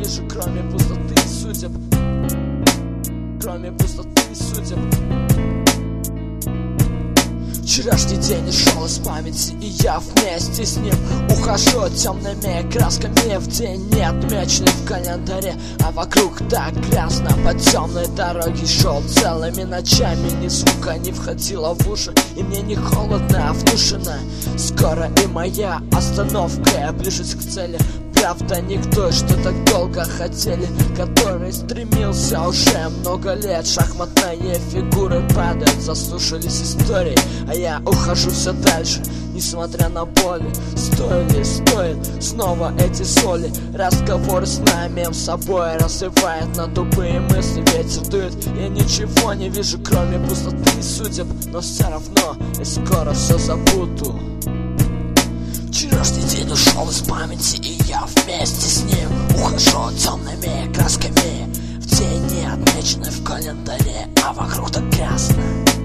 вижу, кроме пустоты и судеб. Кроме пустоты и судеб. Вчерашний день ушел из памяти, и я вместе с ним ухожу темными красками в день, не отмеченный в календаре, а вокруг так грязно. По темной дороге шел целыми ночами, ни звука не входило в уши, и мне не холодно, а внушено. Скоро и моя остановка, я ближусь к цели. Правда, не к той, что так долго хотели, который стремился уже много лет. Шахматные фигуры падают, заслушались истории, а я ухожу все дальше, несмотря на боли. Стоит снова эти соли? Разговор с нами с собой развивает на тупые мысли. Ветер дует, я ничего не вижу, кроме пустоты и судеб. Но все равно я скоро все забуду. Вчерашний день ушел из памяти, и я вместе с ним ухожу темными красками в день, не отмеченный в календаре, а вокруг так грязно.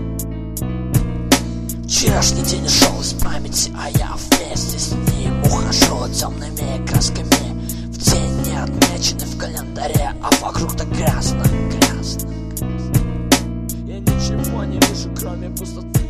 Вчерашний день ушел из памяти, а я вместе с ним ухожу темными красками в день, не отмеченный в календаре, а вокруг так грязно. Я ничего не вижу, кроме пустоты